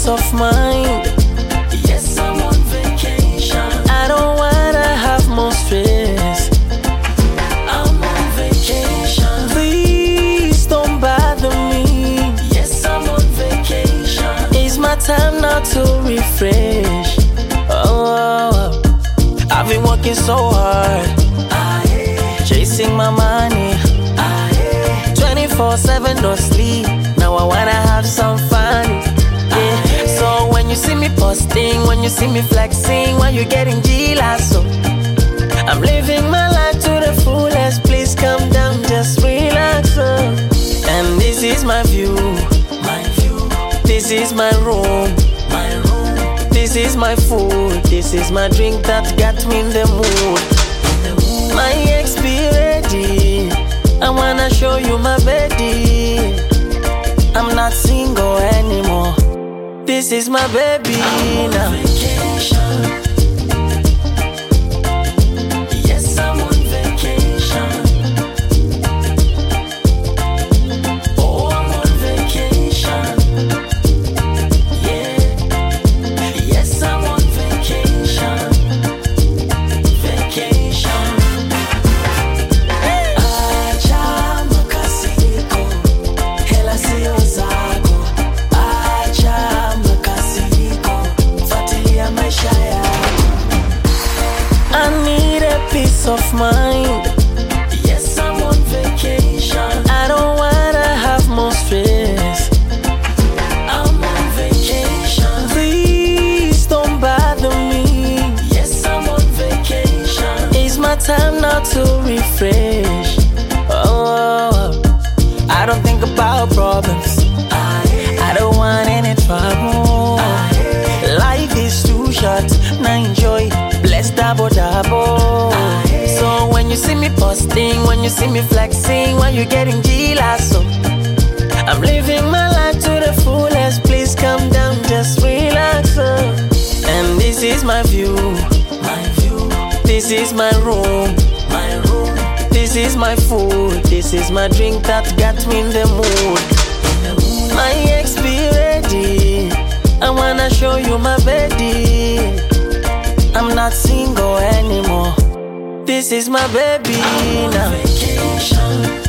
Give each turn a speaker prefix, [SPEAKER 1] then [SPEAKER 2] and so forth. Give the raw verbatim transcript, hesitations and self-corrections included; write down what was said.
[SPEAKER 1] peace of mind.
[SPEAKER 2] Yes, I'm on vacation.
[SPEAKER 1] I don't wanna have more stress.
[SPEAKER 2] I'm on vacation.
[SPEAKER 1] Please don't bother me.
[SPEAKER 2] Yes, I'm on vacation.
[SPEAKER 1] It's my time now to refresh. Oh, I've been working so hard,
[SPEAKER 2] Aye,
[SPEAKER 1] chasing my money,
[SPEAKER 2] aye,
[SPEAKER 1] twenty-four seven no sleep. Now I wanna have some fun. Yeah. So when you see me posting, when you see me flexing, when you getting G-Lasso, so I'm living my life to the fullest. Please come down, just relax. Oh. And this is my view,
[SPEAKER 2] my view,
[SPEAKER 1] this is my room,
[SPEAKER 2] my room,
[SPEAKER 1] this is my food, this is my drink that got me in the mood.
[SPEAKER 2] the moon.
[SPEAKER 1] My ex be ready, I wanna show you my baby. I'm not single anymore, this is my baby now.
[SPEAKER 2] Vacation. Yes, I'm on vacation. Oh, I'm on vacation. Yeah. Yes, I'm on vacation. Vacation. Acha makasiriko, hela sio zako. Acha makasiriko, fuatilia maisha yako.
[SPEAKER 1] I need a peace of mind,
[SPEAKER 2] Yes, I'm on vacation.
[SPEAKER 1] I don't wanna have more stress.
[SPEAKER 2] I'm on vacation.
[SPEAKER 1] Please don't bother me.
[SPEAKER 2] Yes, I'm on vacation.
[SPEAKER 1] It's my time now to refresh. Oh, I don't think about problems,
[SPEAKER 2] Aye,
[SPEAKER 1] I don't want any trouble.
[SPEAKER 2] aye,
[SPEAKER 1] Life is too short, now enjoy, bless double double.
[SPEAKER 2] Aye.
[SPEAKER 1] So when you see me posting, when you see me flexing, when you getting G-Lasso, I'm living my life to the fullest. Please come down, just relax. Oh. And this is my view,
[SPEAKER 2] my view,
[SPEAKER 1] this is my room,
[SPEAKER 2] my room,
[SPEAKER 1] this is my food, this is my drink that got me in the mood.
[SPEAKER 2] the moon.
[SPEAKER 1] My ex be ready, I wanna show you my baby. I'm not single anymore, this is my baby now.
[SPEAKER 2] Vacation.